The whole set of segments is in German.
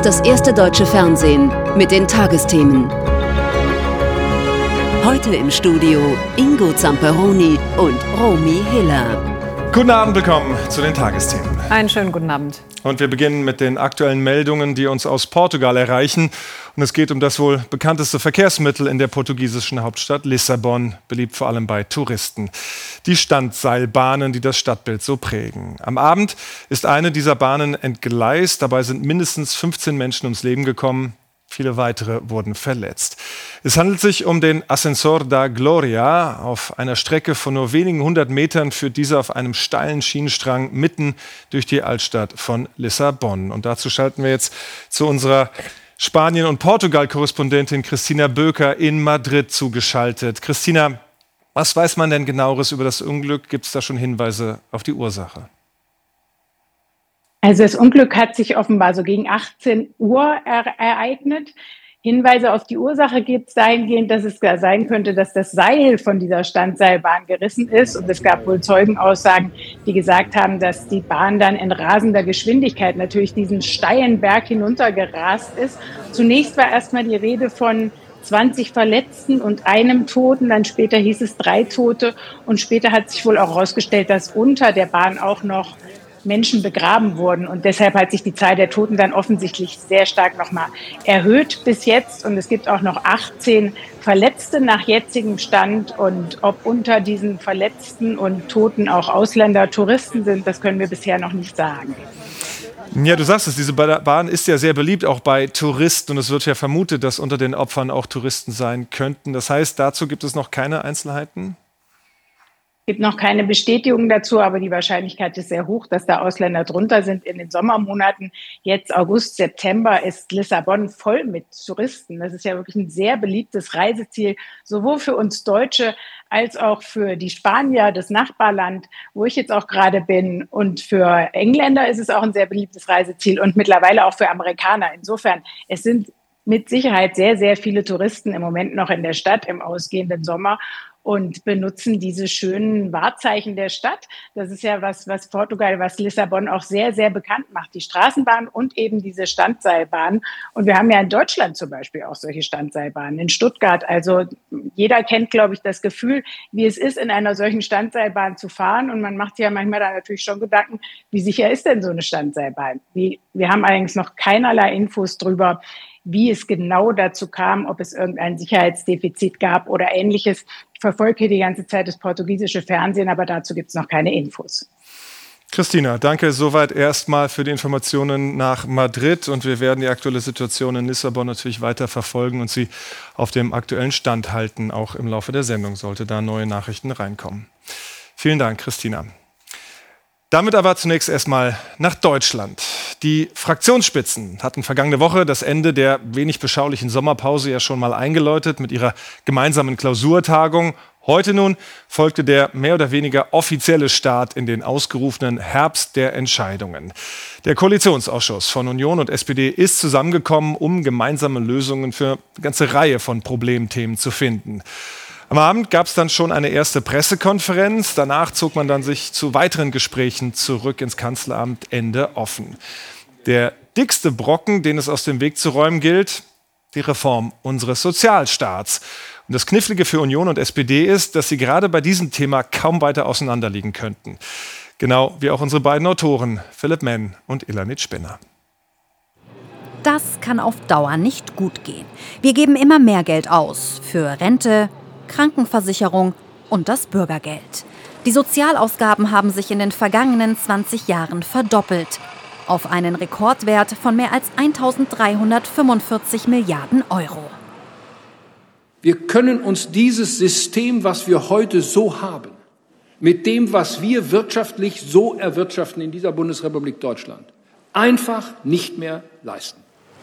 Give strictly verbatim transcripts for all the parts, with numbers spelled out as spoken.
ist das erste deutsche Fernsehen mit den Tagesthemen. Heute im Studio Ingo Zamperoni und Romy Hiller. Guten Abend, willkommen zu den Tagesthemen. Einen schönen guten Abend. Und wir beginnen mit den aktuellen Meldungen, die uns aus Portugal erreichen. Und es geht um das wohl bekannteste Verkehrsmittel in der portugiesischen Hauptstadt Lissabon, beliebt vor allem bei Touristen. Die Standseilbahnen, die das Stadtbild so prägen. Am Abend ist eine dieser Bahnen entgleist. Dabei sind mindestens fünfzehn Menschen ums Leben gekommen. Viele weitere wurden verletzt. Es handelt sich um den Ascensor da Gloria. Auf einer Strecke von nur wenigen hundert Metern führt dieser auf einem steilen Schienenstrang mitten durch die Altstadt von Lissabon. Und dazu schalten wir jetzt zu unserer Spanien- und Portugal-Korrespondentin Christina Böker in Madrid zugeschaltet. Christina, was weiß man denn genaueres über das Unglück? Gibt es da schon Hinweise auf die Ursache? Also das Unglück hat sich offenbar so gegen achtzehn Uhr er- ereignet. Hinweise auf die Ursache gibt es dahingehend, dass es gar sein könnte, dass das Seil von dieser Standseilbahn gerissen ist. Und es gab wohl Zeugenaussagen, die gesagt haben, dass die Bahn dann in rasender Geschwindigkeit natürlich diesen steilen Berg hinuntergerast ist. Zunächst war erstmal die Rede von zwanzig Verletzten und einem Toten. Dann später hieß es drei Tote. Und später hat sich wohl auch herausgestellt, dass unter der Bahn auch noch Menschen begraben wurden. Und deshalb hat sich die Zahl der Toten dann offensichtlich sehr stark nochmal erhöht bis jetzt. Und es gibt auch noch achtzehn Verletzte nach jetzigem Stand. Und ob unter diesen Verletzten und Toten auch Ausländer, Touristen sind, das können wir bisher noch nicht sagen. Ja, du sagst es, diese Bahn ist ja sehr beliebt, auch bei Touristen. Und es wird ja vermutet, dass unter den Opfern auch Touristen sein könnten. Das heißt, dazu gibt es noch keine Einzelheiten? Es gibt noch keine Bestätigung dazu, aber die Wahrscheinlichkeit ist sehr hoch, dass da Ausländer drunter sind. In den Sommermonaten, jetzt August, September, ist Lissabon voll mit Touristen. Das ist ja wirklich ein sehr beliebtes Reiseziel, sowohl für uns Deutsche als auch für die Spanier, das Nachbarland, wo ich jetzt auch gerade bin. Und für Engländer ist es auch ein sehr beliebtes Reiseziel und mittlerweile auch für Amerikaner. Insofern, es sind mit Sicherheit sehr, sehr viele Touristen im Moment noch in der Stadt im ausgehenden Sommer und benutzen diese schönen Wahrzeichen der Stadt. Das ist ja was, was Portugal, was Lissabon auch sehr, sehr bekannt macht. Die Straßenbahn und eben diese Standseilbahn. Und wir haben ja in Deutschland zum Beispiel auch solche Standseilbahnen. In Stuttgart, also jeder kennt, glaube ich, das Gefühl, wie es ist, in einer solchen Standseilbahn zu fahren. Und man macht sich ja manchmal da natürlich schon Gedanken, wie sicher ist denn so eine Standseilbahn? Wie, wir haben allerdings noch keinerlei Infos drüber, wie es genau dazu kam, ob es irgendein Sicherheitsdefizit gab oder Ähnliches. Ich verfolge hier die ganze Zeit das portugiesische Fernsehen, aber dazu gibt es noch keine Infos. Christina, danke soweit erstmal für die Informationen nach Madrid. Und wir werden die aktuelle Situation in Lissabon natürlich weiter verfolgen und Sie auf dem aktuellen Stand halten, auch im Laufe der Sendung, sollte da neue Nachrichten reinkommen. Vielen Dank, Christina. Damit aber zunächst erstmal nach Deutschland. Die Fraktionsspitzen hatten vergangene Woche das Ende der wenig beschaulichen Sommerpause ja schon mal eingeläutet mit ihrer gemeinsamen Klausurtagung. Heute nun folgte der mehr oder weniger offizielle Start in den ausgerufenen Herbst der Entscheidungen. Der Koalitionsausschuss von Union und S P D ist zusammengekommen, um gemeinsame Lösungen für eine ganze Reihe von Problemthemen zu finden. Am Abend gab es dann schon eine erste Pressekonferenz. Danach zog man dann sich zu weiteren Gesprächen zurück ins Kanzleramt, Ende offen. Der dickste Brocken, den es aus dem Weg zu räumen gilt, die Reform unseres Sozialstaats. Und das Knifflige für Union und S P D ist, dass sie gerade bei diesem Thema kaum weiter auseinanderliegen könnten. Genau wie auch unsere beiden Autoren, Philipp Menn und Elanit Spinner. Das kann auf Dauer nicht gut gehen. Wir geben immer mehr Geld aus für Rente, Krankenversicherung und das Bürgergeld. Die Sozialausgaben haben sich in den vergangenen zwanzig Jahren verdoppelt. Auf einen Rekordwert von mehr als eintausenddreihundertfünfundvierzig Milliarden Euro. Wir können uns dieses System, was wir heute so haben, mit dem, was wir wirtschaftlich so erwirtschaften in dieser Bundesrepublik Deutschland, einfach nicht mehr leisten.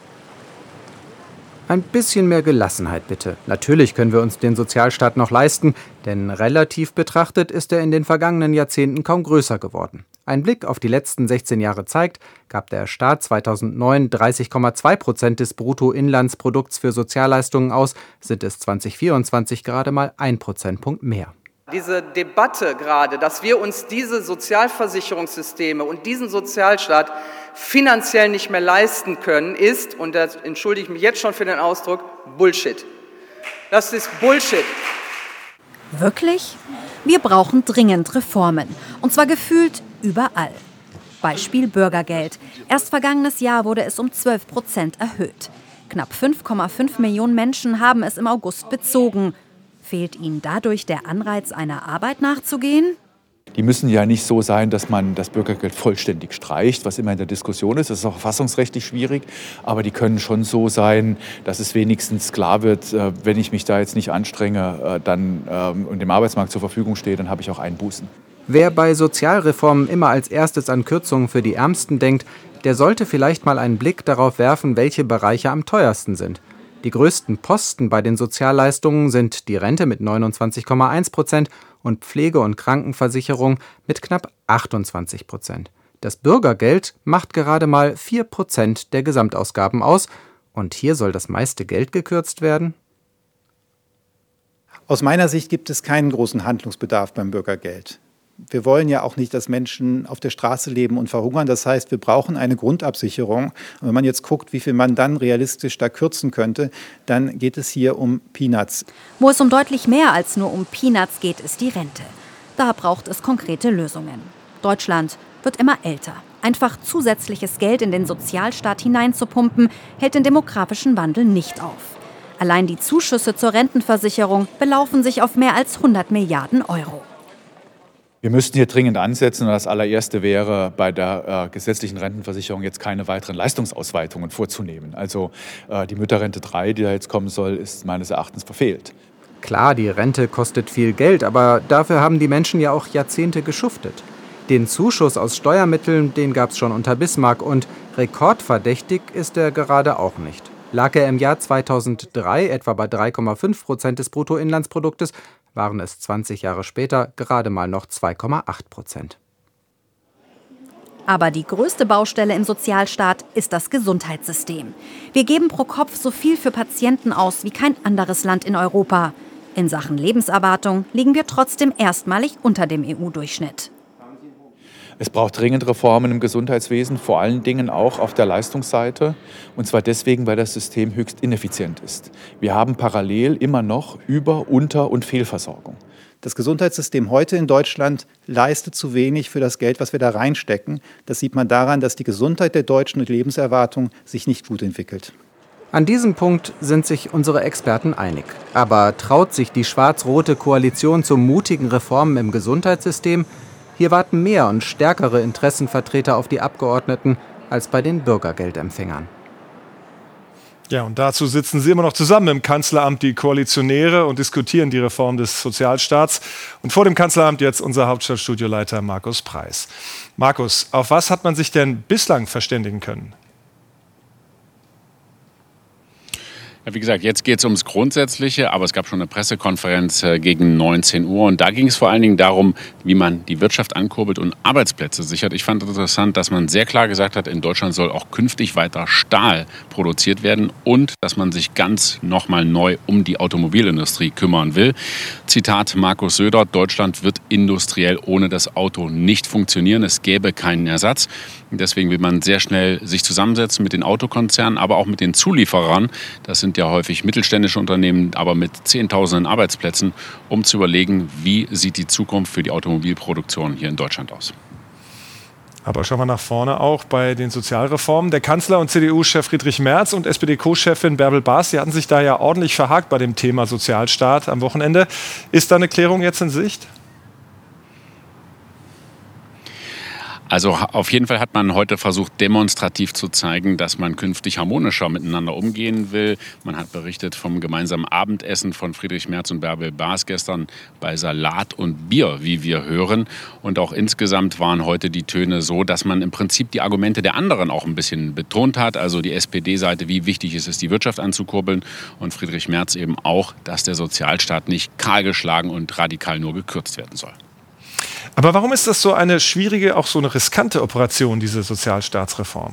Ein bisschen mehr Gelassenheit bitte. Natürlich können wir uns den Sozialstaat noch leisten, denn relativ betrachtet ist er in den vergangenen Jahrzehnten kaum größer geworden. Ein Blick auf die letzten sechzehn Jahre zeigt, gab der Staat zweitausendneun dreißig Komma zwei Prozent des Bruttoinlandsprodukts für Sozialleistungen aus, sind es zwanzig vierundzwanzig gerade mal ein Prozentpunkt mehr. Diese Debatte gerade, dass wir uns diese Sozialversicherungssysteme und diesen Sozialstaat finanziell nicht mehr leisten können, ist, und da entschuldige ich mich jetzt schon für den Ausdruck, Bullshit. Das ist Bullshit. Wirklich? Wir brauchen dringend Reformen. Und zwar gefühlt überall. Beispiel Bürgergeld. Erst vergangenes Jahr wurde es um zwölf Prozent erhöht. Knapp fünf Komma fünf Millionen Menschen haben es im August bezogen. Fehlt ihnen dadurch der Anreiz, einer Arbeit nachzugehen? Die müssen ja nicht so sein, dass man das Bürgergeld vollständig streicht, was immer in der Diskussion ist. Das ist auch verfassungsrechtlich schwierig. Aber die können schon so sein, dass es wenigstens klar wird, wenn ich mich da jetzt nicht anstrenge dann, und dem Arbeitsmarkt zur Verfügung stehe, dann habe ich auch Einbußen. Wer bei Sozialreformen immer als erstes an Kürzungen für die Ärmsten denkt, der sollte vielleicht mal einen Blick darauf werfen, welche Bereiche am teuersten sind. Die größten Posten bei den Sozialleistungen sind die Rente mit neunundzwanzig Komma eins Prozent und Pflege- und Krankenversicherung mit knapp achtundzwanzig Prozent. Das Bürgergeld macht gerade mal vier Prozent der Gesamtausgaben aus. Und hier soll das meiste Geld gekürzt werden? Aus meiner Sicht gibt es keinen großen Handlungsbedarf beim Bürgergeld. Wir wollen ja auch nicht, dass Menschen auf der Straße leben und verhungern. Das heißt, wir brauchen eine Grundabsicherung. Und wenn man jetzt guckt, wie viel man dann realistisch da kürzen könnte, dann geht es hier um Peanuts. Wo es um deutlich mehr als nur um Peanuts geht, ist die Rente. Da braucht es konkrete Lösungen. Deutschland wird immer älter. Einfach zusätzliches Geld in den Sozialstaat hineinzupumpen, hält den demografischen Wandel nicht auf. Allein die Zuschüsse zur Rentenversicherung belaufen sich auf mehr als hundert Milliarden Euro. Wir müssten hier dringend ansetzen. Und das allererste wäre, bei der äh, gesetzlichen Rentenversicherung jetzt keine weiteren Leistungsausweitungen vorzunehmen. Also äh, die Mütterrente drei, die da jetzt kommen soll, ist meines Erachtens verfehlt. Klar, die Rente kostet viel Geld, aber dafür haben die Menschen ja auch Jahrzehnte geschuftet. Den Zuschuss aus Steuermitteln, den gab es schon unter Bismarck und rekordverdächtig ist er gerade auch nicht. Lag er im Jahr zweitausenddrei etwa bei drei Komma fünf Prozent des Bruttoinlandsproduktes, waren es zwanzig Jahre später gerade mal noch zwei Komma acht Prozent. Aber die größte Baustelle im Sozialstaat ist das Gesundheitssystem. Wir geben pro Kopf so viel für Patienten aus wie kein anderes Land in Europa. In Sachen Lebenserwartung liegen wir trotzdem erstmalig unter dem E U-Durchschnitt. Es braucht dringend Reformen im Gesundheitswesen, vor allen Dingen auch auf der Leistungsseite. Und zwar deswegen, weil das System höchst ineffizient ist. Wir haben parallel immer noch Über-, Unter- und Fehlversorgung. Das Gesundheitssystem heute in Deutschland leistet zu wenig für das Geld, was wir da reinstecken. Das sieht man daran, dass die Gesundheit der Deutschen und die Lebenserwartung sich nicht gut entwickelt. An diesem Punkt sind sich unsere Experten einig. Aber traut sich die schwarz-rote Koalition zu mutigen Reformen im Gesundheitssystem? Hier warten mehr und stärkere Interessenvertreter auf die Abgeordneten als bei den Bürgergeldempfängern. Ja, und dazu sitzen sie immer noch zusammen im Kanzleramt, die Koalitionäre, und diskutieren die Reform des Sozialstaats. Und vor dem Kanzleramt jetzt unser Hauptstadtstudioleiter Markus Preis. Markus, auf was hat man sich denn bislang verständigen können? Ja, wie gesagt, jetzt geht es ums Grundsätzliche, aber es gab schon eine Pressekonferenz äh, gegen neunzehn Uhr und da ging es vor allen Dingen darum, wie man die Wirtschaft ankurbelt und Arbeitsplätze sichert. Ich fand interessant, dass man sehr klar gesagt hat, in Deutschland soll auch künftig weiter Stahl produziert werden und dass man sich ganz nochmal neu um die Automobilindustrie kümmern will. Zitat Markus Söder: Deutschland wird industriell ohne das Auto nicht funktionieren. Es gäbe keinen Ersatz. Deswegen will man sehr schnell sich zusammensetzen mit den Autokonzernen, aber auch mit den Zulieferern. Das sind ja häufig mittelständische Unternehmen, aber mit Zehntausenden Arbeitsplätzen, um zu überlegen, wie sieht die Zukunft für die Automobilproduktion hier in Deutschland aus. Aber schauen wir nach vorne auch bei den Sozialreformen. Der Kanzler und C D U-Chef Friedrich Merz und S P D-Co-Chefin Bärbel Baas, die hatten sich da ja ordentlich verhakt bei dem Thema Sozialstaat am Wochenende. Ist da eine Klärung jetzt in Sicht? Also auf jeden Fall hat man heute versucht, demonstrativ zu zeigen, dass man künftig harmonischer miteinander umgehen will. Man hat berichtet vom gemeinsamen Abendessen von Friedrich Merz und Bärbel Baas gestern bei Salat und Bier, wie wir hören. Und auch insgesamt waren heute die Töne so, dass man im Prinzip die Argumente der anderen auch ein bisschen betont hat. Also die S P D-Seite, wie wichtig es ist, die Wirtschaft anzukurbeln. Und Friedrich Merz eben auch, dass der Sozialstaat nicht kahlgeschlagen und radikal nur gekürzt werden soll. Aber warum ist das so eine schwierige, auch so eine riskante Operation, diese Sozialstaatsreform?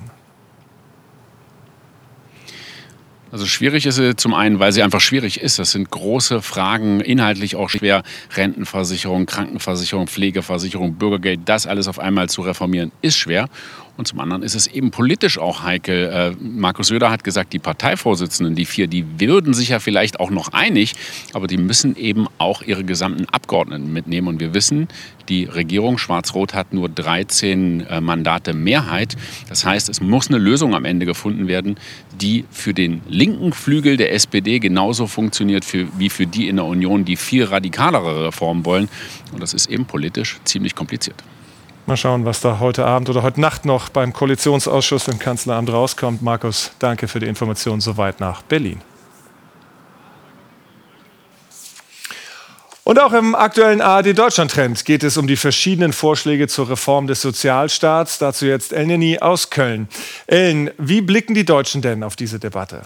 Also schwierig ist sie zum einen, weil sie einfach schwierig ist. Das sind große Fragen, inhaltlich auch schwer. Rentenversicherung, Krankenversicherung, Pflegeversicherung, Bürgergeld, das alles auf einmal zu reformieren, ist schwer. Und zum anderen ist es eben politisch auch heikel. Äh, Markus Söder hat gesagt, die Parteivorsitzenden, die vier, die würden sich ja vielleicht auch noch einig, aber die müssen eben auch ihre gesamten Abgeordneten mitnehmen. Und wir wissen, die Regierung Schwarz-Rot hat nur dreizehn äh, Mandate Mehrheit. Das heißt, es muss eine Lösung am Ende gefunden werden, die für den linken Flügel der S P D genauso funktioniert für, wie für die in der Union, die viel radikalere Reformen wollen. Und das ist eben politisch ziemlich kompliziert. Mal schauen, was da heute Abend oder heute Nacht noch beim Koalitionsausschuss im Kanzleramt rauskommt. Markus, danke für die Informationen soweit nach Berlin. Und auch im aktuellen A R D-Deutschland-Trend geht es um die verschiedenen Vorschläge zur Reform des Sozialstaats. Dazu jetzt Elneny aus Köln. Ellen, wie blicken die Deutschen denn auf diese Debatte?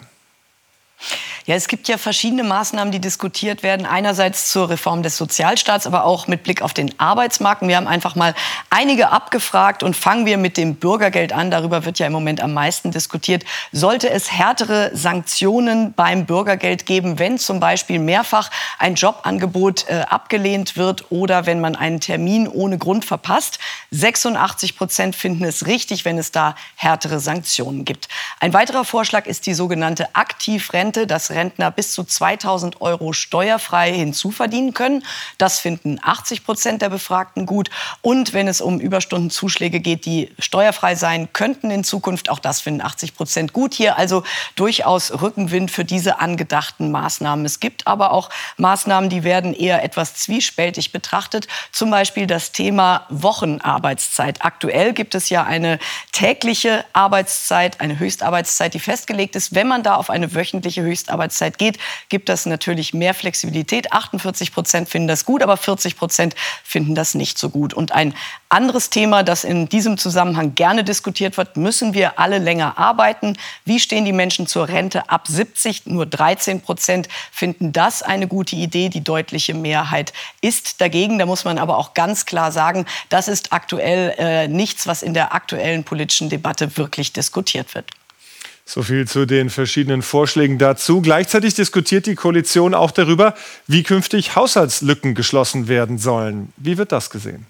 Ja, es gibt ja verschiedene Maßnahmen, die diskutiert werden. Einerseits zur Reform des Sozialstaats, aber auch mit Blick auf den Arbeitsmarkt. Wir haben einfach mal einige abgefragt und fangen wir mit dem Bürgergeld an. Darüber wird ja im Moment am meisten diskutiert. Sollte es härtere Sanktionen beim Bürgergeld geben, wenn zum Beispiel mehrfach ein Jobangebot äh, abgelehnt wird oder wenn man einen Termin ohne Grund verpasst? sechsundachtzig Prozent finden es richtig, wenn es da härtere Sanktionen gibt. Ein weiterer Vorschlag ist die sogenannte Aktivrente, dass Rentner bis zu zweitausend Euro steuerfrei hinzuverdienen können. Das finden achtzig Prozent der Befragten gut. Und wenn es um Überstundenzuschläge geht, die steuerfrei sein könnten in Zukunft, auch das finden achtzig Prozent gut. Hier also durchaus Rückenwind für diese angedachten Maßnahmen. Es gibt aber auch Maßnahmen, die werden eher etwas zwiespältig betrachtet. Zum Beispiel das Thema Wochenarbeitszeit. Aktuell gibt es ja eine tägliche Arbeitszeit, eine Höchstarbeitszeit, die festgelegt ist. Wenn man da auf eine wöchentliche Höchstarbeitszeit geht, gibt das natürlich mehr Flexibilität. achtundvierzig Prozent finden das gut, aber vierzig Prozent finden das nicht so gut. Und ein anderes Thema, das in diesem Zusammenhang gerne diskutiert wird: Müssen wir alle länger arbeiten? Wie stehen die Menschen zur Rente ab siebzig? Nur dreizehn Prozent finden das eine gute Idee. Die deutliche Mehrheit ist dagegen. Da muss man aber auch ganz klar sagen, das ist aktuell äh, nichts, was in der aktuellen politischen Debatte wirklich diskutiert wird. So viel zu den verschiedenen Vorschlägen dazu. Gleichzeitig diskutiert die Koalition auch darüber, wie künftig Haushaltslücken geschlossen werden sollen. Wie wird das gesehen?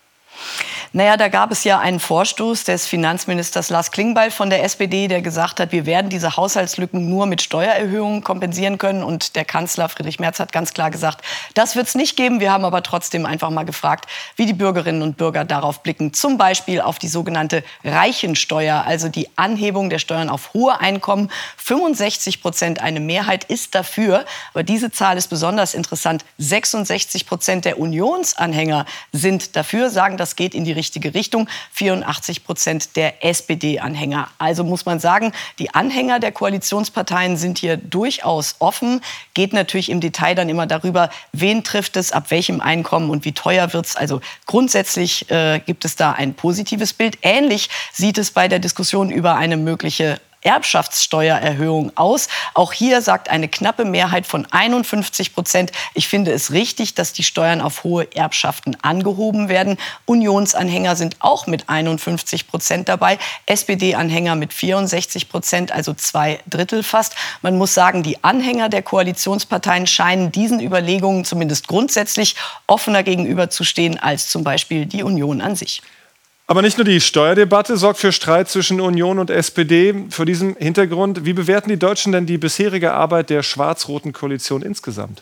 Naja, da gab es ja einen Vorstoß des Finanzministers Lars Klingbeil von der S P D, der gesagt hat, wir werden diese Haushaltslücken nur mit Steuererhöhungen kompensieren können. Und der Kanzler Friedrich Merz hat ganz klar gesagt, das wird es nicht geben. Wir haben aber trotzdem einfach mal gefragt, wie die Bürgerinnen und Bürger darauf blicken. Zum Beispiel auf die sogenannte Reichensteuer, also die Anhebung der Steuern auf hohe Einkommen. fünfundsechzig Prozent, eine Mehrheit ist dafür. Aber diese Zahl ist besonders interessant. sechsundsechzig Prozent der Unionsanhänger sind dafür, sagen, das geht in die richtige Richtung. vierundachtzig Prozent der S P D-Anhänger. Also muss man sagen, die Anhänger der Koalitionsparteien sind hier durchaus offen. Geht natürlich im Detail dann immer darüber, wen trifft es, ab welchem Einkommen und wie teuer wird es. Also grundsätzlich äh, gibt es da ein positives Bild. Ähnlich sieht es bei der Diskussion über eine mögliche Erbschaftssteuererhöhung aus. Auch hier sagt eine knappe Mehrheit von einundfünfzig Prozent, ich finde es richtig, dass die Steuern auf hohe Erbschaften angehoben werden. Unionsanhänger sind auch mit einundfünfzig Prozent dabei, S P D-Anhänger mit vierundsechzig Prozent, also zwei Drittel fast. Man muss sagen, die Anhänger der Koalitionsparteien scheinen diesen Überlegungen zumindest grundsätzlich offener gegenüberzustehen als zum Beispiel die Union an sich. Aber nicht nur die Steuerdebatte sorgt für Streit zwischen Union und S P D. Vor diesem Hintergrund, wie bewerten die Deutschen denn die bisherige Arbeit der schwarz-roten Koalition insgesamt?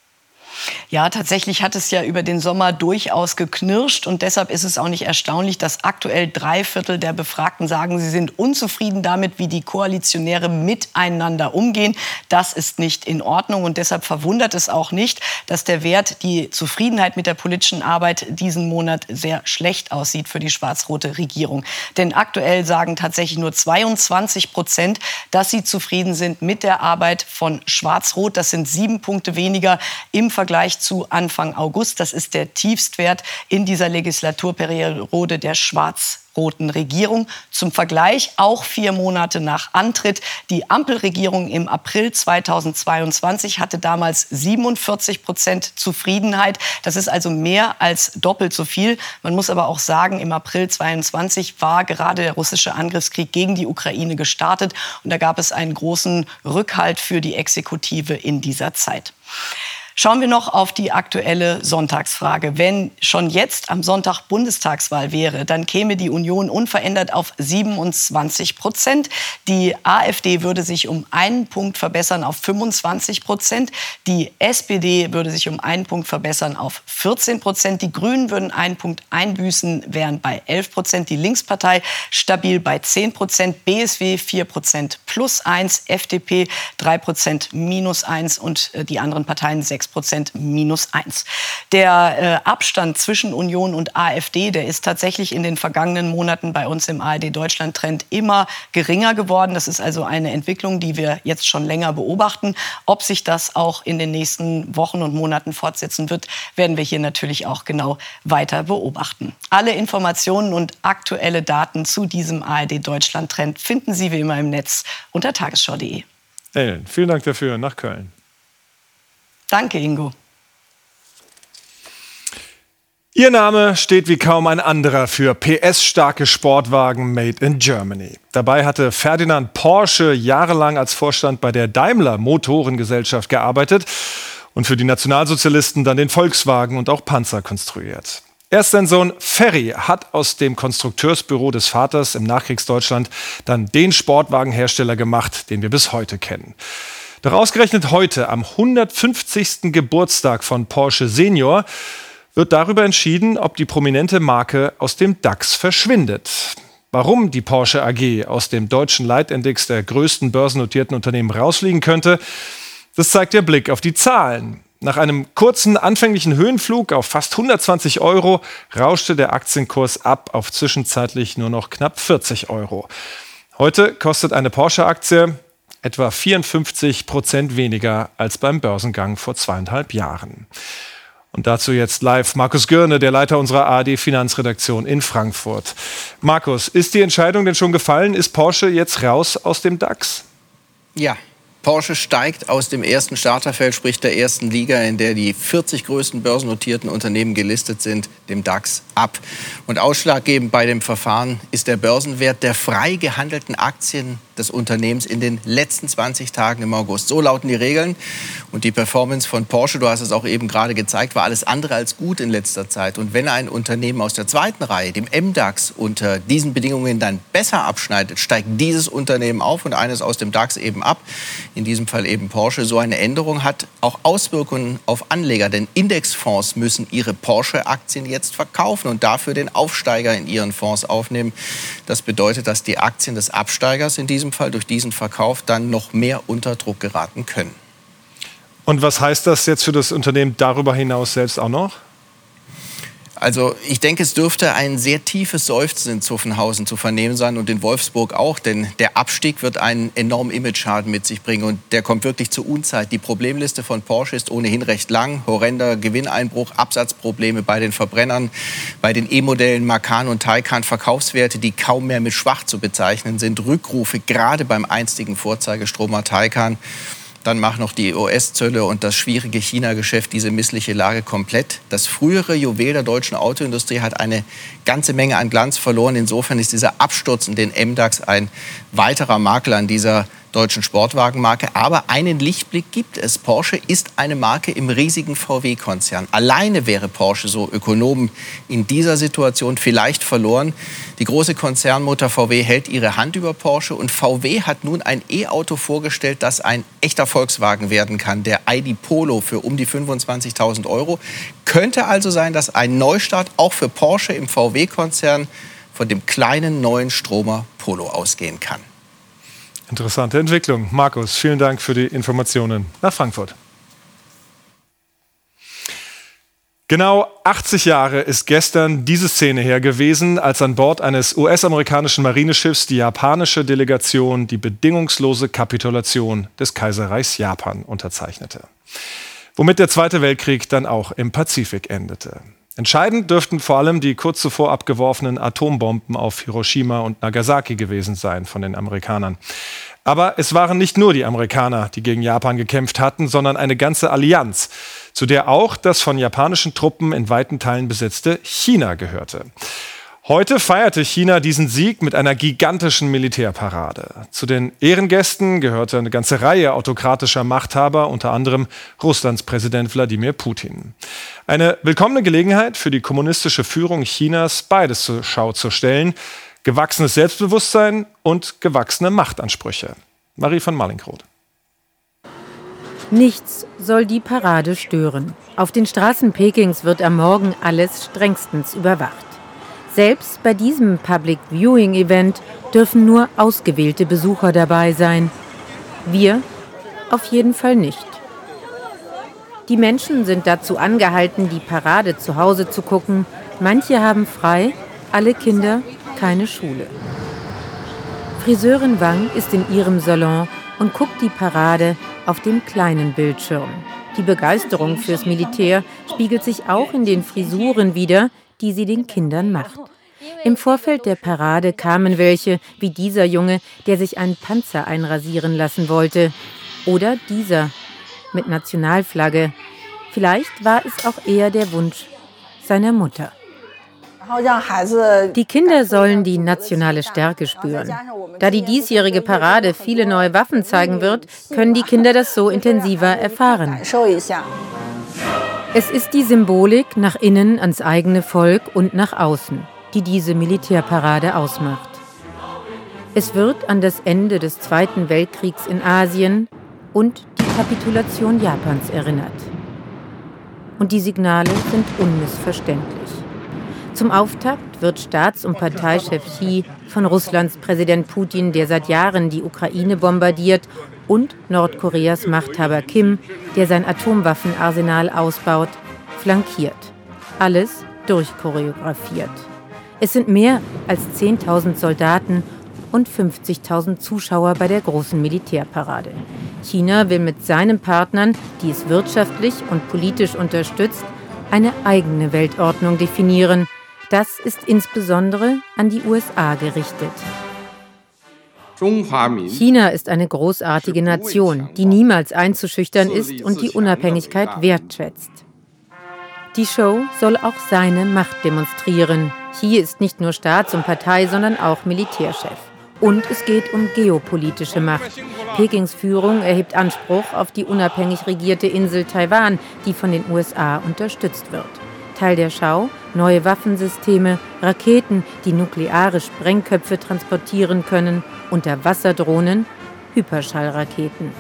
Ja, tatsächlich hat es ja über den Sommer durchaus geknirscht und deshalb ist es auch nicht erstaunlich, dass aktuell drei Viertel der Befragten sagen, sie sind unzufrieden damit, wie die Koalitionäre miteinander umgehen. Das ist nicht in Ordnung und deshalb verwundert es auch nicht, dass der Wert, die Zufriedenheit mit der politischen Arbeit diesen Monat sehr schlecht aussieht für die schwarz-rote Regierung. Denn aktuell sagen tatsächlich nur zweiundzwanzig Prozent, dass sie zufrieden sind mit der Arbeit von Schwarz-Rot. Das sind sieben Punkte weniger im Vergleich zu Anfang August. Das ist der Tiefstwert in dieser Legislaturperiode der schwarz-roten Regierung. Zum Vergleich, auch vier Monate nach Antritt. Die Ampelregierung im April zweitausendzweiundzwanzig hatte damals siebenundvierzig Prozent Zufriedenheit. Das ist also mehr als doppelt so viel. Man muss aber auch sagen, im April zweitausendzweiundzwanzig war gerade der russische Angriffskrieg gegen die Ukraine gestartet. Und da gab es einen großen Rückhalt für die Exekutive in dieser Zeit. Schauen wir noch auf die aktuelle Sonntagsfrage. Wenn schon jetzt am Sonntag Bundestagswahl wäre, dann käme die Union unverändert auf siebenundzwanzig Prozent. Die AfD würde sich um einen Punkt verbessern auf fünfundzwanzig Prozent. Die S P D würde sich um einen Punkt verbessern auf vierzehn Prozent. Die Grünen würden einen Punkt einbüßen, wären bei elf Prozent. Die Linkspartei stabil bei zehn Prozent. B S W vier Prozent plus eins. F D P drei Prozent minus eins und die anderen Parteien sechs Prozent minus eins. Der äh, Abstand zwischen Union und AfD, der ist tatsächlich in den vergangenen Monaten bei uns im A R D Deutschland Trend immer geringer geworden. Das ist also eine Entwicklung, die wir jetzt schon länger beobachten. Ob sich das auch in den nächsten Wochen und Monaten fortsetzen wird, werden wir hier natürlich auch genau weiter beobachten. Alle Informationen und aktuelle Daten zu diesem A R D Deutschland Trend finden Sie wie immer im Netz unter tagesschau punkt de. Ellen, vielen Dank dafür nach Köln. Danke, Ingo. Ihr Name steht wie kaum ein anderer für P S-starke Sportwagen made in Germany. Dabei hatte Ferdinand Porsche jahrelang als Vorstand bei der Daimler Motorengesellschaft gearbeitet und für die Nationalsozialisten dann den Volkswagen und auch Panzer konstruiert. Erst sein Sohn Ferry hat aus dem Konstrukteursbüro des Vaters im Nachkriegsdeutschland dann den Sportwagenhersteller gemacht, den wir bis heute kennen. Doch ausgerechnet heute, am hundertfünfzigsten Geburtstag von Porsche Senior, wird darüber entschieden, ob die prominente Marke aus dem DAX verschwindet. Warum die Porsche A G aus dem deutschen Leitindex der größten börsennotierten Unternehmen rausfliegen könnte, das zeigt der Blick auf die Zahlen. Nach einem kurzen anfänglichen Höhenflug auf fast hundertzwanzig Euro rauschte der Aktienkurs ab auf zwischenzeitlich nur noch knapp vierzig Euro. Heute kostet eine Porsche-Aktie etwa vierundfünfzig Prozent weniger als beim Börsengang vor zweieinhalb Jahren. Und dazu jetzt live Markus Görne, der Leiter unserer A R D-Finanzredaktion in Frankfurt. Markus, ist die Entscheidung denn schon gefallen? Ist Porsche jetzt raus aus dem DAX? Ja. Porsche steigt aus dem ersten Starterfeld, sprich der ersten Liga, in der die vierzig größten börsennotierten Unternehmen gelistet sind, dem DAX ab. Und ausschlaggebend bei dem Verfahren ist der Börsenwert der frei gehandelten Aktien des Unternehmens in den letzten zwanzig Tagen im August. So lauten die Regeln. Und die Performance von Porsche, du hast es auch eben gerade gezeigt, war alles andere als gut in letzter Zeit. Und wenn ein Unternehmen aus der zweiten Reihe, dem M DAX, unter diesen Bedingungen dann besser abschneidet, steigt dieses Unternehmen auf und eines aus dem DAX eben ab. In diesem Fall eben Porsche. So eine Änderung hat auch Auswirkungen auf Anleger, denn Indexfonds müssen ihre Porsche-Aktien jetzt verkaufen und dafür den Aufsteiger in ihren Fonds aufnehmen. Das bedeutet, dass die Aktien des Absteigers in diesem Fall durch diesen Verkauf dann noch mehr unter Druck geraten können. Und was heißt das jetzt für das Unternehmen darüber hinaus selbst auch noch? Also ich denke, es dürfte ein sehr tiefes Seufzen in Zuffenhausen zu vernehmen sein und in Wolfsburg auch, denn der Abstieg wird einen enormen Image-Schaden mit sich bringen und der kommt wirklich zur Unzeit. Die Problemliste von Porsche ist ohnehin recht lang. Horrender Gewinneinbruch, Absatzprobleme bei den Verbrennern, bei den E-Modellen Macan und Taycan, Verkaufswerte, die kaum mehr mit schwach zu bezeichnen sind, Rückrufe gerade beim einstigen Vorzeigestromer Taycan. Dann machen noch die U S-Zölle und das schwierige China-Geschäft diese missliche Lage komplett. Das frühere Juwel der deutschen Autoindustrie hat eine ganze Menge an Glanz verloren. Insofern ist dieser Absturz in den M DAX ein weiterer Makel an dieser deutschen Sportwagenmarke. Aber einen Lichtblick gibt es. Porsche ist eine Marke im riesigen V W-Konzern. Alleine wäre Porsche, so Ökonomen, in dieser Situation vielleicht verloren. Die große Konzernmutter V W hält ihre Hand über Porsche und V W hat nun ein E-Auto vorgestellt, das ein echter Volkswagen werden kann. Der I D Polo für um die fünfundzwanzigtausend Euro. Könnte also sein, dass ein Neustart auch für Porsche im V W-Konzern von dem kleinen neuen Stromer Polo ausgehen kann. Interessante Entwicklung. Markus, vielen Dank für die Informationen nach Frankfurt. Genau achtzig Jahre ist gestern diese Szene her gewesen, als an Bord eines U S-amerikanischen Marineschiffs die japanische Delegation die bedingungslose Kapitulation des Kaiserreichs Japan unterzeichnete. Womit der Zweite Weltkrieg dann auch im Pazifik endete. Entscheidend dürften vor allem die kurz zuvor abgeworfenen Atombomben auf Hiroshima und Nagasaki gewesen sein von den Amerikanern. Aber es waren nicht nur die Amerikaner, die gegen Japan gekämpft hatten, sondern eine ganze Allianz, zu der auch das von japanischen Truppen in weiten Teilen besetzte China gehörte. Heute feierte China diesen Sieg mit einer gigantischen Militärparade. Zu den Ehrengästen gehörte eine ganze Reihe autokratischer Machthaber, unter anderem Russlands Präsident Wladimir Putin. Eine willkommene Gelegenheit für die kommunistische Führung Chinas, beides zur Schau zu stellen: gewachsenes Selbstbewusstsein und gewachsene Machtansprüche. Marie von Mallinckrodt. Nichts soll die Parade stören. Auf den Straßen Pekings wird am Morgen alles strengstens überwacht. Selbst bei diesem Public Viewing Event dürfen nur ausgewählte Besucher dabei sein. Wir auf jeden Fall nicht. Die Menschen sind dazu angehalten, die Parade zu Hause zu gucken. Manche haben frei, alle Kinder keine Schule. Friseurin Wang ist in ihrem Salon und guckt die Parade auf dem kleinen Bildschirm. Die Begeisterung fürs Militär spiegelt sich auch in den Frisuren wider, die sie den Kindern macht. Im Vorfeld der Parade kamen welche, wie dieser Junge, der sich einen Panzer einrasieren lassen wollte. Oder dieser mit Nationalflagge. Vielleicht war es auch eher der Wunsch seiner Mutter. Die Kinder sollen die nationale Stärke spüren. Da die diesjährige Parade viele neue Waffen zeigen wird, können die Kinder das so intensiver erfahren. Es ist die Symbolik nach innen ans eigene Volk und nach außen, die diese Militärparade ausmacht. Es wird an das Ende des Zweiten Weltkriegs in Asien und die Kapitulation Japans erinnert. Und die Signale sind unmissverständlich. Zum Auftakt wird Staats- und Parteichef Xi von Russlands Präsident Putin, der seit Jahren die Ukraine bombardiert, und Nordkoreas Machthaber Kim, der sein Atomwaffenarsenal ausbaut, flankiert. Alles durchchoreografiert. Es sind mehr als zehntausend Soldaten und fünfzigtausend Zuschauer bei der großen Militärparade. China will mit seinen Partnern, die es wirtschaftlich und politisch unterstützt, eine eigene Weltordnung definieren. Das ist insbesondere an die U S A gerichtet. China ist eine großartige Nation, die niemals einzuschüchtern ist und die Unabhängigkeit wertschätzt. Die Show soll auch seine Macht demonstrieren. Xi ist nicht nur Staats- und Partei, sondern auch Militärchef. Und es geht um geopolitische Macht. Pekings Führung erhebt Anspruch auf die unabhängig regierte Insel Taiwan, die von den U S A unterstützt wird. Teil der Schau: neue Waffensysteme, Raketen, die nukleare Sprengköpfe transportieren können, Unterwasserdrohnen, Hyperschallraketen.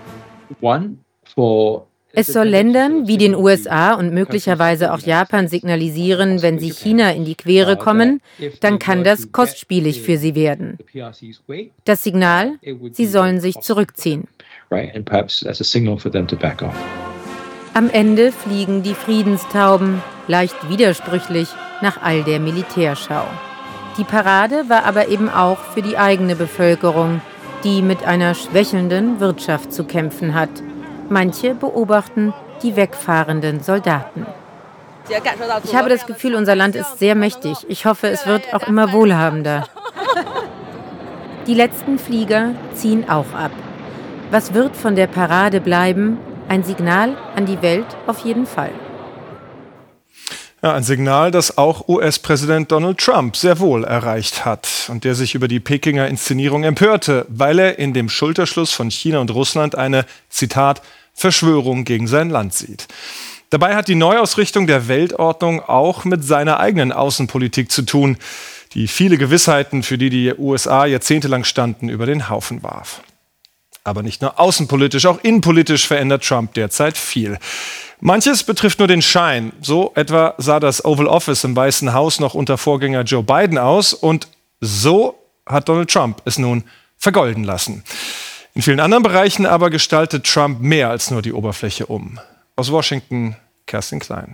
Es soll Ländern wie den U S A und möglicherweise auch Japan signalisieren, wenn sie China in die Quere kommen, dann kann das kostspielig für sie werden. Das Signal: sie sollen sich zurückziehen. Am Ende fliegen die Friedenstauben, leicht widersprüchlich nach all der Militärschau. Die Parade war aber eben auch für die eigene Bevölkerung, die mit einer schwächelnden Wirtschaft zu kämpfen hat. Manche beobachten die wegfahrenden Soldaten. Ich habe das Gefühl, unser Land ist sehr mächtig. Ich hoffe, es wird auch immer wohlhabender. Die letzten Flieger ziehen auch ab. Was wird von der Parade bleiben? Ein Signal an die Welt auf jeden Fall. Ja, ein Signal, das auch U S-Präsident Donald Trump sehr wohl erreicht hat und der sich über die Pekinger Inszenierung empörte, weil er in dem Schulterschluss von China und Russland eine, Zitat, Verschwörung gegen sein Land sieht. Dabei hat die Neuausrichtung der Weltordnung auch mit seiner eigenen Außenpolitik zu tun, die viele Gewissheiten, für die die U S A jahrzehntelang standen, über den Haufen warf. Aber nicht nur außenpolitisch, auch innenpolitisch verändert Trump derzeit viel. Manches betrifft nur den Schein. So etwa sah das Oval Office im Weißen Haus noch unter Vorgänger Joe Biden aus. Und so hat Donald Trump es nun vergolden lassen. In vielen anderen Bereichen aber gestaltet Trump mehr als nur die Oberfläche um. Aus Washington, Kerstin Klein.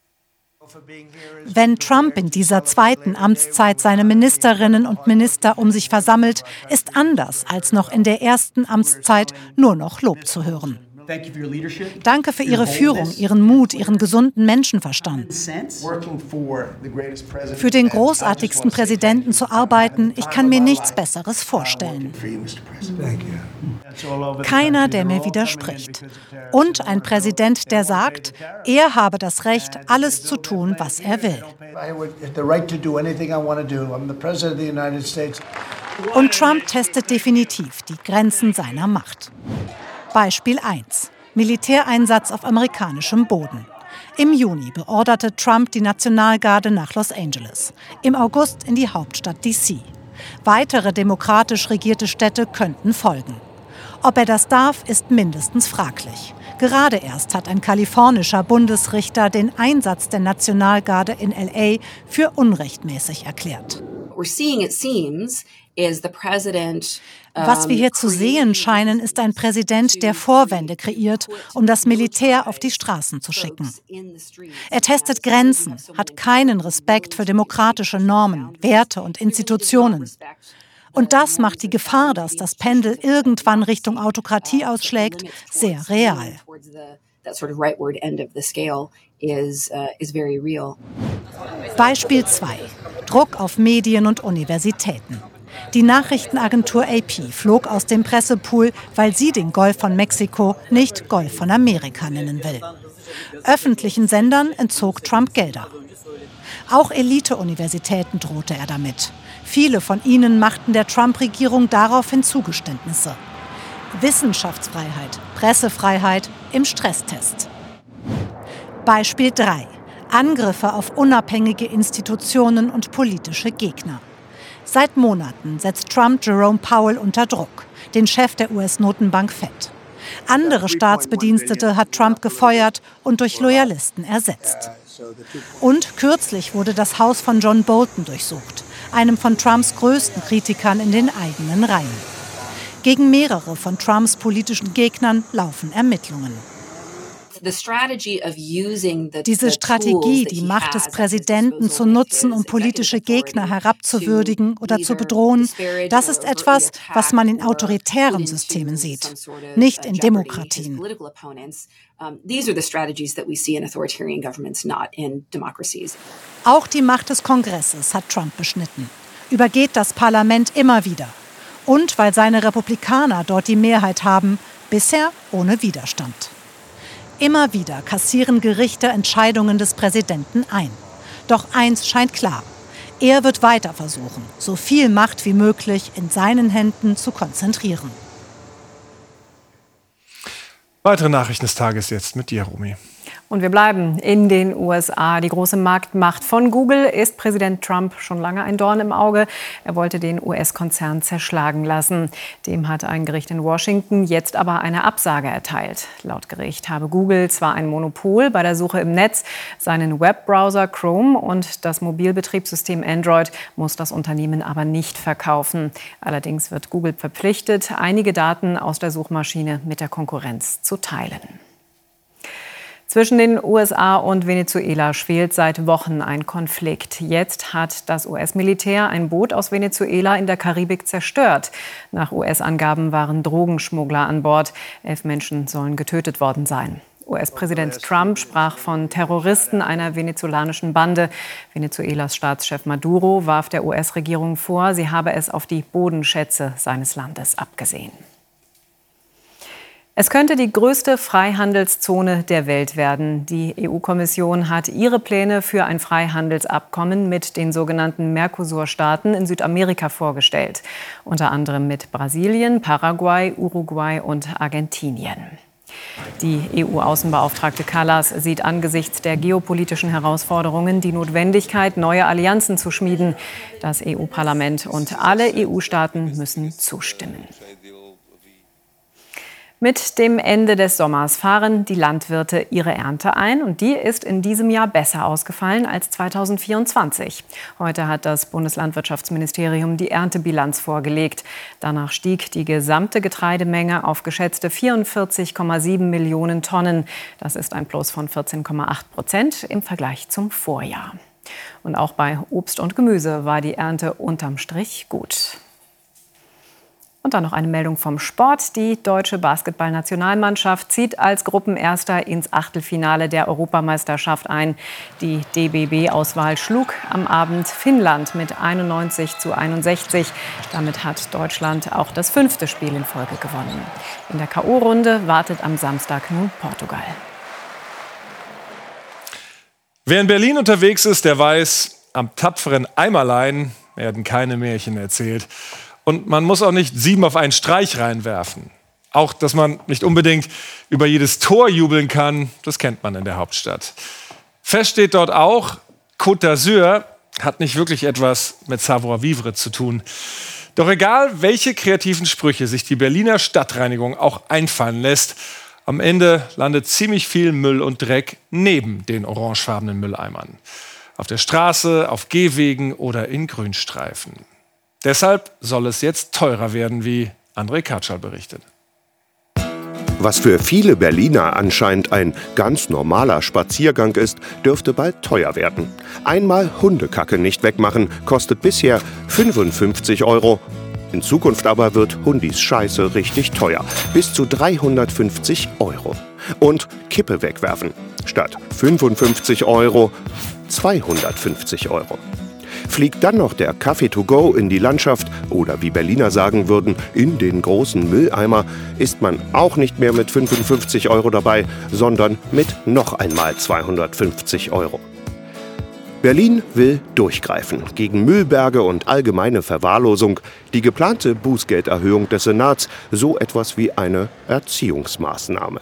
Wenn Trump in dieser zweiten Amtszeit seine Ministerinnen und Minister um sich versammelt, ist anders als noch in der ersten Amtszeit nur noch Lob zu hören. Danke für Ihre Führung, Ihren Mut, Ihren gesunden Menschenverstand. Für den großartigsten Präsidenten zu arbeiten, ich kann mir nichts Besseres vorstellen. Keiner, der mir widerspricht. Und ein Präsident, der sagt, er habe das Recht, alles zu tun, was er will. Und Trump testet definitiv die Grenzen seiner Macht. Beispiel eins. Militäreinsatz auf amerikanischem Boden. Im Juni beorderte Trump die Nationalgarde nach Los Angeles, im August in die Hauptstadt D C. Weitere demokratisch regierte Städte könnten folgen. Ob er das darf, ist mindestens fraglich. Gerade erst hat ein kalifornischer Bundesrichter den Einsatz der Nationalgarde in L A für unrechtmäßig erklärt. Was wir hier zu sehen scheinen, ist ein Präsident, der Vorwände kreiert, um das Militär auf die Straßen zu schicken. Er testet Grenzen, hat keinen Respekt für demokratische Normen, Werte und Institutionen. Und das macht die Gefahr, dass das Pendel irgendwann Richtung Autokratie ausschlägt, sehr real. Beispiel zwei. Druck auf Medien und Universitäten. Die Nachrichtenagentur A P flog aus dem Pressepool, weil sie den Golf von Mexiko nicht Golf von Amerika nennen will. Öffentlichen Sendern entzog Trump Gelder. Auch Elite-Universitäten drohte er damit. Viele von ihnen machten der Trump-Regierung daraufhin Zugeständnisse. Wissenschaftsfreiheit, Pressefreiheit im Stresstest. Beispiel drei. Angriffe auf unabhängige Institutionen und politische Gegner. Seit Monaten setzt Trump Jerome Powell unter Druck, den Chef der U S-Notenbank Fed. Andere Staatsbedienstete hat Trump gefeuert und durch Loyalisten ersetzt. Und kürzlich wurde das Haus von John Bolton durchsucht, einem von Trumps größten Kritikern in den eigenen Reihen. Gegen mehrere von Trumps politischen Gegnern laufen Ermittlungen. Diese Strategie, die Macht des Präsidenten zu nutzen, um politische Gegner herabzuwürdigen oder zu bedrohen, das ist etwas, was man in autoritären Systemen sieht, nicht in Demokratien. Auch die Macht des Kongresses hat Trump beschnitten, übergeht das Parlament immer wieder. Und weil seine Republikaner dort die Mehrheit haben, bisher ohne Widerstand. Immer wieder kassieren Gerichte Entscheidungen des Präsidenten ein. Doch eins scheint klar. Er wird weiter versuchen, so viel Macht wie möglich in seinen Händen zu konzentrieren. Weitere Nachrichten des Tages jetzt mit dir, Romy. Und wir bleiben in den U S A. Die große Marktmacht von Google ist Präsident Trump schon lange ein Dorn im Auge. Er wollte den U S-Konzern zerschlagen lassen. Dem hat ein Gericht in Washington jetzt aber eine Absage erteilt. Laut Gericht habe Google zwar ein Monopol bei der Suche im Netz, seinen Webbrowser Chrome und das Mobilbetriebssystem Android muss das Unternehmen aber nicht verkaufen. Allerdings wird Google verpflichtet, einige Daten aus der Suchmaschine mit der Konkurrenz zu teilen. Zwischen den U S A und Venezuela schwelt seit Wochen ein Konflikt. Jetzt hat das U S-Militär ein Boot aus Venezuela in der Karibik zerstört. Nach U S-Angaben waren Drogenschmuggler an Bord. Elf Menschen sollen getötet worden sein. U S-Präsident Trump sprach von Terroristen einer venezolanischen Bande. Venezuelas Staatschef Maduro warf der U S-Regierung vor, sie habe es auf die Bodenschätze seines Landes abgesehen. Es könnte die größte Freihandelszone der Welt werden. Die E U-Kommission hat ihre Pläne für ein Freihandelsabkommen mit den sogenannten Mercosur-Staaten in Südamerika vorgestellt. Unter anderem mit Brasilien, Paraguay, Uruguay und Argentinien. Die E U-Außenbeauftragte Kallas sieht angesichts der geopolitischen Herausforderungen die Notwendigkeit, neue Allianzen zu schmieden. Das E U-Parlament und alle E U-Staaten müssen zustimmen. Mit dem Ende des Sommers fahren die Landwirte ihre Ernte ein und die ist in diesem Jahr besser ausgefallen als zweitausendvierundzwanzig. Heute hat das Bundeslandwirtschaftsministerium die Erntebilanz vorgelegt. Danach stieg die gesamte Getreidemenge auf geschätzte vierundvierzig Komma sieben Millionen Tonnen. Das ist ein Plus von vierzehn Komma acht Prozent im Vergleich zum Vorjahr. Und auch bei Obst und Gemüse war die Ernte unterm Strich gut. Und dann noch eine Meldung vom Sport. Die deutsche Basketballnationalmannschaft zieht als Gruppenerster ins Achtelfinale der Europameisterschaft ein. Die D B B-Auswahl schlug am Abend Finnland mit einundneunzig zu einundsechzig. Damit hat Deutschland auch das fünfte Spiel in Folge gewonnen. In der K O-Runde wartet am Samstag nun Portugal. Wer in Berlin unterwegs ist, der weiß, am tapferen Eimerlein werden keine Märchen erzählt. Und man muss auch nicht sieben auf einen Streich reinwerfen. Auch, dass man nicht unbedingt über jedes Tor jubeln kann, das kennt man in der Hauptstadt. Fest steht dort auch, Côte d'Azur hat nicht wirklich etwas mit Savoir-vivre zu tun. Doch egal, welche kreativen Sprüche sich die Berliner Stadtreinigung auch einfallen lässt, am Ende landet ziemlich viel Müll und Dreck neben den orangefarbenen Mülleimern. Auf der Straße, auf Gehwegen oder in Grünstreifen. Deshalb soll es jetzt teurer werden, wie André Katschal berichtet. Was für viele Berliner anscheinend ein ganz normaler Spaziergang ist, dürfte bald teuer werden. Einmal Hundekacke nicht wegmachen kostet bisher fünfundfünfzig Euro. In Zukunft aber wird Hundis Scheiße richtig teuer, bis zu dreihundertfünfzig Euro. Und Kippe wegwerfen, statt fünfundfünfzig Euro zweihundertfünfzig Euro. Fliegt dann noch der Kaffee to go in die Landschaft oder wie Berliner sagen würden, in den großen Mülleimer, ist man auch nicht mehr mit fünfundfünfzig Euro dabei, sondern mit noch einmal zweihundertfünfzig Euro. Berlin will durchgreifen gegen Müllberge und allgemeine Verwahrlosung. Die geplante Bußgelderhöhung des Senats so etwas wie eine Erziehungsmaßnahme.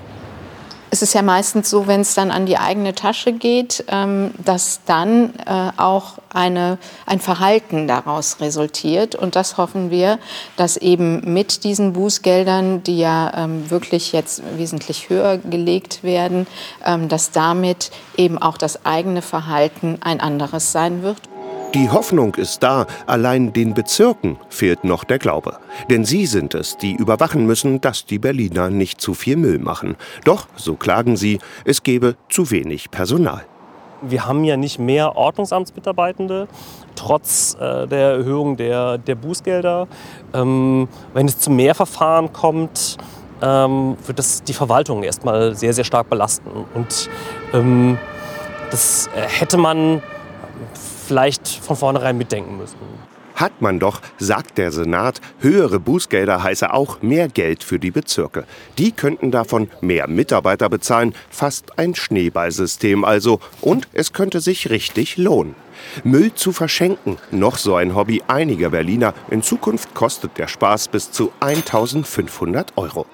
Es ist ja meistens so, wenn es dann an die eigene Tasche geht, dass dann auch eine, ein Verhalten daraus resultiert. Und das hoffen wir, dass eben mit diesen Bußgeldern, die ja wirklich jetzt wesentlich höher gelegt werden, dass damit eben auch das eigene Verhalten ein anderes sein wird. Die Hoffnung ist da, allein den Bezirken fehlt noch der Glaube. Denn sie sind es, die überwachen müssen, dass die Berliner nicht zu viel Müll machen. Doch, so klagen sie, es gebe zu wenig Personal. Wir haben ja nicht mehr Ordnungsamtsmitarbeitende, trotz äh, der Erhöhung der, der Bußgelder. Ähm, wenn es zu mehr Verfahren kommt, ähm, wird das die Verwaltung erstmal sehr, sehr stark belasten. Und ähm, das äh, hätte man vielleicht von vornherein mitdenken müssen. Hat man doch, sagt der Senat, höhere Bußgelder heiße auch mehr Geld für die Bezirke. Die könnten davon mehr Mitarbeiter bezahlen, fast ein Schneeballsystem also. Und es könnte sich richtig lohnen. Müll zu verschenken, noch so ein Hobby einiger Berliner. In Zukunft kostet der Spaß bis zu eintausendfünfhundert Euro.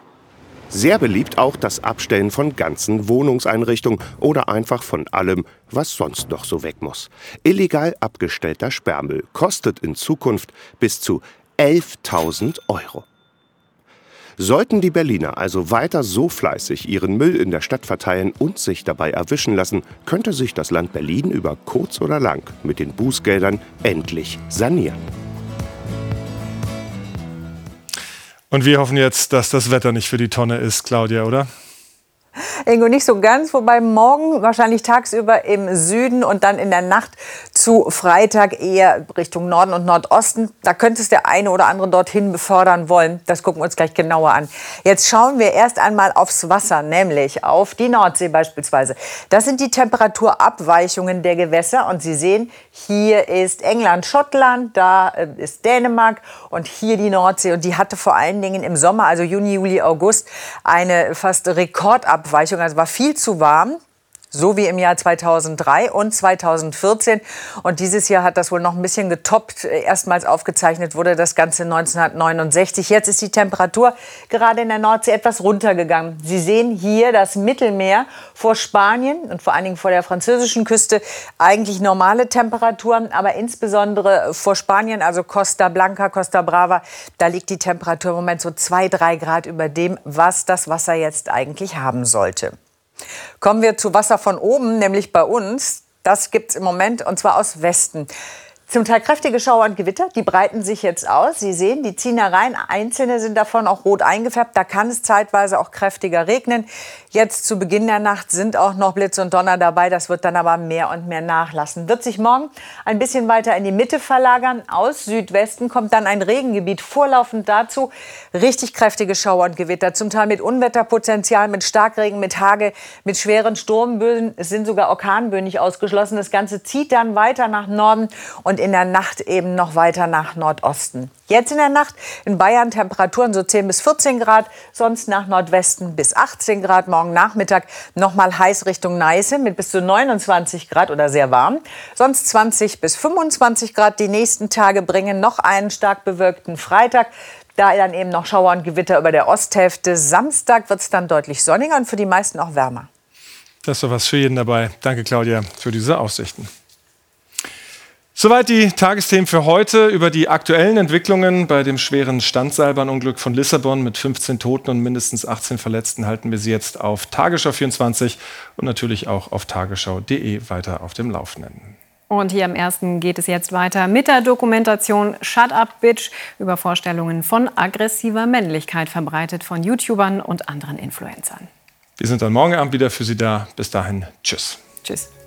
Sehr beliebt auch das Abstellen von ganzen Wohnungseinrichtungen oder einfach von allem, was sonst noch so weg muss. Illegal abgestellter Sperrmüll kostet in Zukunft bis zu elftausend Euro. Sollten die Berliner also weiter so fleißig ihren Müll in der Stadt verteilen und sich dabei erwischen lassen, könnte sich das Land Berlin über kurz oder lang mit den Bußgeldern endlich sanieren. Und wir hoffen jetzt, dass das Wetter nicht für die Tonne ist, Claudia, oder? Ingo, nicht so ganz, wobei morgen wahrscheinlich tagsüber im Süden und dann in der Nacht zu Freitag eher Richtung Norden und Nordosten. Da könnte es der eine oder andere dorthin befördern wollen. Das gucken wir uns gleich genauer an. Jetzt schauen wir erst einmal aufs Wasser, nämlich auf die Nordsee beispielsweise. Das sind die Temperaturabweichungen der Gewässer und Sie sehen, hier ist England, Schottland, da ist Dänemark und hier die Nordsee. Und die hatte vor allen Dingen im Sommer, also Juni, Juli, August, eine fast Rekordabweichung. Also war viel zu warm, so wie im Jahr zweitausenddrei und zweitausendvierzehn. Und dieses Jahr hat das wohl noch ein bisschen getoppt. Erstmals aufgezeichnet wurde das Ganze neunzehnhundertneunundsechzig. Jetzt ist die Temperatur gerade in der Nordsee etwas runtergegangen. Sie sehen hier das Mittelmeer vor Spanien und vor allen Dingen vor der französischen Küste. Eigentlich normale Temperaturen, aber insbesondere vor Spanien, also Costa Blanca, Costa Brava, da liegt die Temperatur im Moment so zwei, drei Grad über dem, was das Wasser jetzt eigentlich haben sollte. Kommen wir zu Wasser von oben, nämlich bei uns. Das gibt es im Moment, und zwar aus Westen. Zum Teil kräftige Schauer und Gewitter, die breiten sich jetzt aus. Sie sehen, die ziehen herein. Einzelne sind davon auch rot eingefärbt. Da kann es zeitweise auch kräftiger regnen. Jetzt zu Beginn der Nacht sind auch noch Blitz und Donner dabei. Das wird dann aber mehr und mehr nachlassen. Wird sich morgen ein bisschen weiter in die Mitte verlagern. Aus Südwesten kommt dann ein Regengebiet. Vorlaufend dazu richtig kräftige Schauer und Gewitter. Zum Teil mit Unwetterpotenzial, mit Starkregen, mit Hagel, mit schweren Sturmböen. Es sind sogar Orkanböen nicht ausgeschlossen. Das Ganze zieht dann weiter nach Norden und in der Nacht eben noch weiter nach Nordosten. Jetzt in der Nacht in Bayern Temperaturen so zehn bis vierzehn Grad, sonst nach Nordwesten bis achtzehn Grad. Morgen Nachmittag noch mal heiß Richtung Neiße mit bis zu neunundzwanzig Grad oder sehr warm. Sonst zwanzig bis fünfundzwanzig Grad. Die nächsten Tage bringen noch einen stark bewölkten Freitag. Da dann eben noch Schauer und Gewitter über der Osthälfte. Samstag wird es dann deutlich sonniger und für die meisten auch wärmer. Das war was für jeden dabei. Danke, Claudia, für diese Aussichten. Soweit die Tagesthemen für heute. Über die aktuellen Entwicklungen bei dem schweren Standseilbahnunglück von Lissabon mit fünfzehn Toten und mindestens achtzehn Verletzten halten wir Sie jetzt auf Tagesschau vierundzwanzig und natürlich auch auf tagesschau punkt de weiter auf dem Laufenden. Und hier am ersten geht es jetzt weiter mit der Dokumentation Shut Up, Bitch über Vorstellungen von aggressiver Männlichkeit, verbreitet von YouTubern und anderen Influencern. Wir sind dann morgen Abend wieder für Sie da. Bis dahin, tschüss. Tschüss.